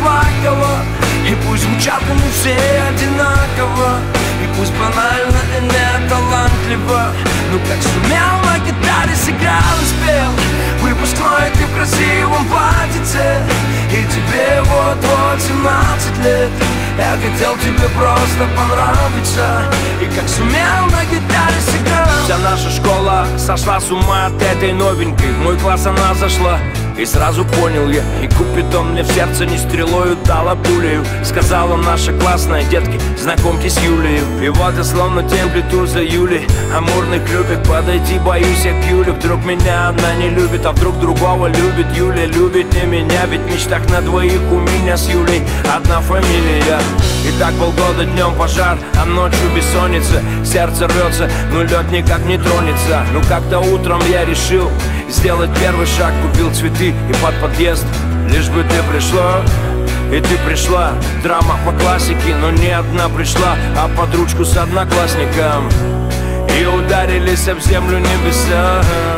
заплакала. И пусть звучат они все одинаково, и пусть банально и не талантливо, но как сумел на гитаре сыграл и спел выпускной ты в красивом платьице. И тебе вот-вот 17 лет. Я хотел тебе просто понравиться, и как сумел на гитаре сыграл. Вся наша школа сошла с ума от этой новенькой. В мой класс она зашла, и сразу понял я, и Купидон мне в сердце не стрелою дала пулею. Сказала наша классная: детки, знакомьтесь, Юлию. И вот я словно темплитур за Юлей, амурный клюпик, подойти боюсь я к Юле. Вдруг меня одна не любит, а вдруг другого любит. Юля любит не меня, ведь в мечтах на двоих у меня с Юлей одна фамилия. И так полгода днем пожар, а ночью бессонница. Сердце рвется, но лед никак не тронется. Ну как-то утром я решил сделать первый шаг, купил цветы и под подъезд. Лишь бы ты пришла, и ты пришла. Драма по классике, но не одна пришла, а под ручку с одноклассником. И ударились об землю небеса.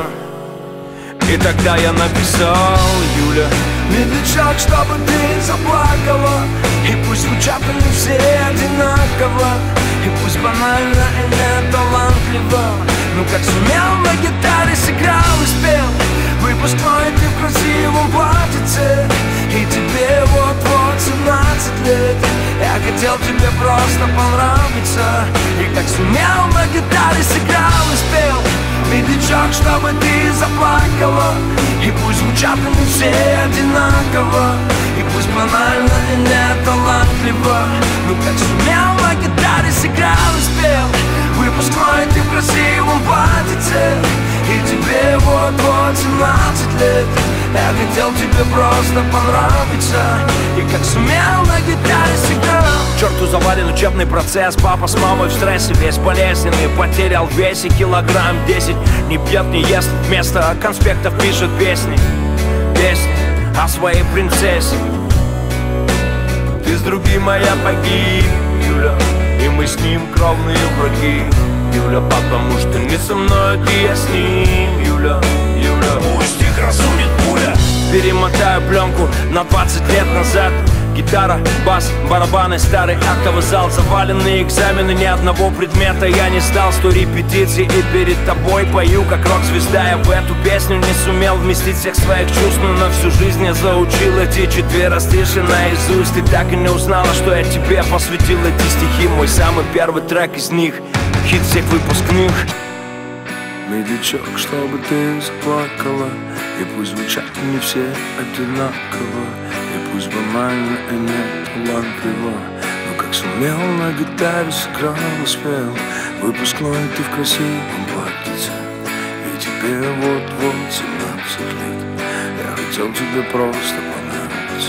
И тогда я написал: Юля, медлячок, чтобы ты заплакала. И пусть звучат они все одинаково, и пусть банально и не талантливо, но как сумел на гитаре сыграл и спел выпускной ты в красивом платьице. И тебе вот-вот 17 лет. Я хотел тебе просто понравиться, и как сумел на гитаре сыграл и спел медлячок, чтобы ты заплакала. И пусть звучат они все одинаково, и пусть банально и не талантливо, но как сумел на гитаре сыграл и спел выпускной ты в красивом платьице. И тебе вот-вот 17 лет. Я хотел тебе просто понравиться, и как сумел на гитаре сыграл. К черту завален учебный процесс, папа с мамой в стрессе, весь болезненный, потерял в весе килограмм 10. Не пьет, не ест, вместо конспектов пишет песни. Песни о своей принцессе. Ты с другим, моя погиб, Юля, и мы с ним кровные враги. Юля, потому что не со мной, ты я с ним. Юля, Юля, пусть их разумит пуля. Перемотаю пленку на 20 лет назад. Гитара, бас, барабаны, старый актовый зал. Заваленные экзамены, ни одного предмета я не сдал. 100 репетиций и перед тобой пою как рок-звезда. Я в эту песню не сумел вместить всех своих чувств, но на всю жизнь я заучил эти 4 стиши наизусть. Ты так и не узнала, что я тебе посвятил эти стихи. Мой самый первый трек из них, хит всех выпускных. Медлячок, чтобы ты заплакала, и пусть звучат не все одинаково, и пусть банально и не талантливо, но как сумел на гитаре сыграл и спел выпускной ты в красивом платьице. И тебе вот-вот 17 лет. Я хотел тебе просто понравиться.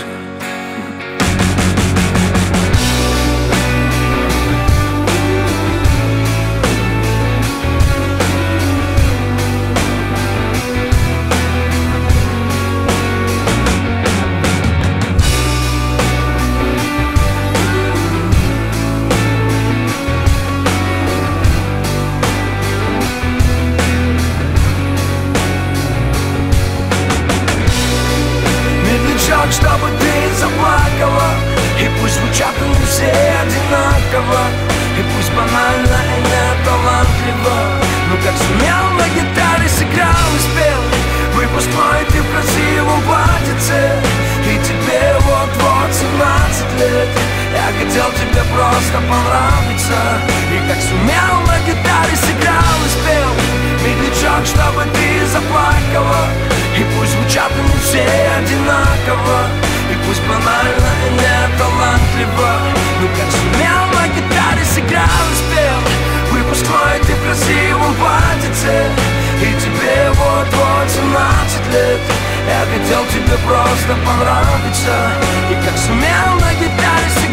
Чтобы ты заплакала, и пусть звучат они все одинаково, и пусть банально и не талантливо, но как сумел на гитаре сыграл и спел выпускной ты в красивом платьице. И тебе вот-вот 17 лет. Я хотел тебе просто понравиться, и как сумел на гитаре сыграл и спел медлячок, чтобы ты заплакала. И пусть звучат они все одинаково, и пусть банально и не талантливо, но как сумел на гитаре сыграл и спел выпускной ты в красивом платьице. И тебе вот-вот 17 лет. Я хотел тебе просто понравиться, и как сумел на гитаре сыграл